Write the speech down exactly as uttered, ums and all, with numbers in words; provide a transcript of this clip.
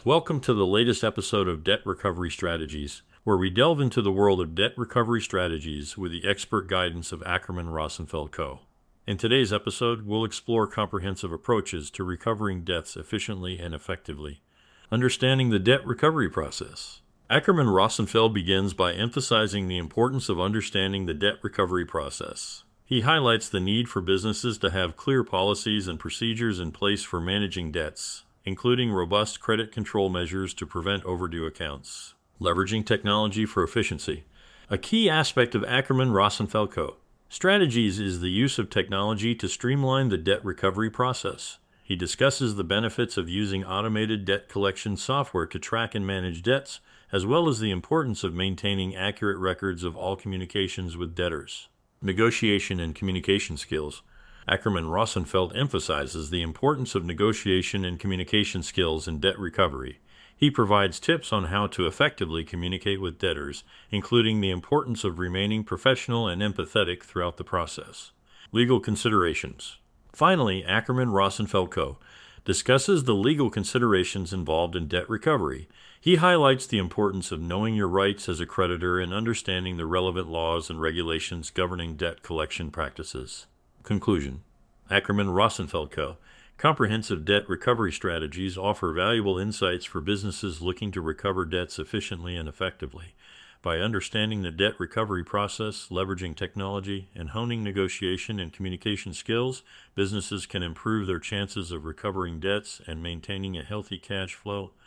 Welcome to the latest episode of Debt Recovery Strategies, where we delve into the world of debt recovery strategies with the expert guidance of Ackerman Rosenfeld Co. In today's episode, we'll explore comprehensive approaches to recovering debts efficiently and effectively. Understanding the debt recovery process. Ackerman Rosenfeld begins by emphasizing the importance of understanding the debt recovery process. He highlights the need for businesses to have clear policies and procedures in place for managing debts, including robust credit control measures to prevent overdue accounts. Leveraging technology for efficiency. A key aspect of Ackerman Rosenfeld Co. Strategies is the use of technology to streamline the debt recovery process. He discusses the benefits of using automated debt collection software to track and manage debts, as well as the importance of maintaining accurate records of all communications with debtors. Negotiation and communication skills. Ackerman Rosenfeld emphasizes the importance of negotiation and communication skills in debt recovery. He provides tips on how to effectively communicate with debtors, including the importance of remaining professional and empathetic throughout the process. Legal considerations. Finally, Ackerman Rosenfeld Co. discusses the legal considerations involved in debt recovery. He highlights the importance of knowing your rights as a creditor and understanding the relevant laws and regulations governing debt collection practices. Conclusion. Ackerman Rosenfeld Co. Comprehensive debt recovery strategies offer valuable insights for businesses looking to recover debts efficiently and effectively. By understanding the debt recovery process, leveraging technology, and honing negotiation and communication skills, businesses can improve their chances of recovering debts and maintaining a healthy cash flow